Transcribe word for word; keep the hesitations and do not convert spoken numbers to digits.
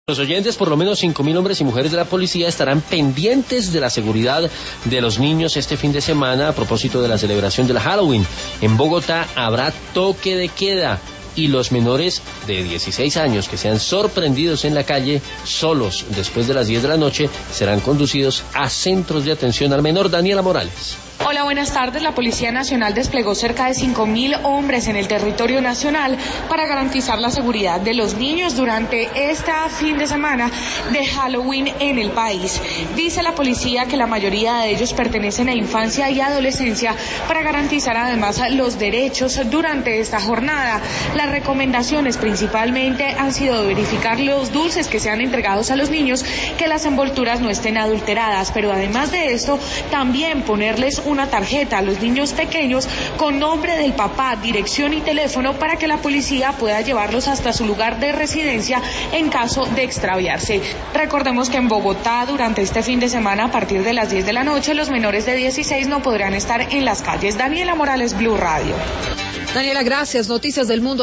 Los oyentes, por lo menos cinco mil hombres y mujeres de la policía estarán pendientes de la seguridad de los niños este fin de semana a propósito de la celebración del Halloween. En Bogotá habrá toque de queda y los menores de dieciséis años que sean sorprendidos en la calle solos después de las diez de la noche serán conducidos a centros de atención al menor. Daniela Morales. Hola, buenas tardes. La Policía Nacional desplegó cerca de cinco mil hombres en el territorio nacional para garantizar la seguridad de los niños durante este fin de semana de Halloween en el país. Dice la policía que la mayoría de ellos pertenecen a infancia y adolescencia para garantizar además los derechos durante esta jornada. Las recomendaciones principalmente han sido de verificar los dulces que sean entregados a los niños, que las envolturas no estén adulteradas, pero además de esto, también ponerles una tarjeta a los niños pequeños con nombre del papá, dirección y teléfono para que la policía pueda llevarlos hasta su lugar de residencia en caso de extraviarse. Recordemos que en Bogotá durante este fin de semana a partir de las diez de la noche los menores de dieciséis no podrán estar en las calles. Daniela Morales, Blue Radio. Daniela, gracias. Noticias del Mundo.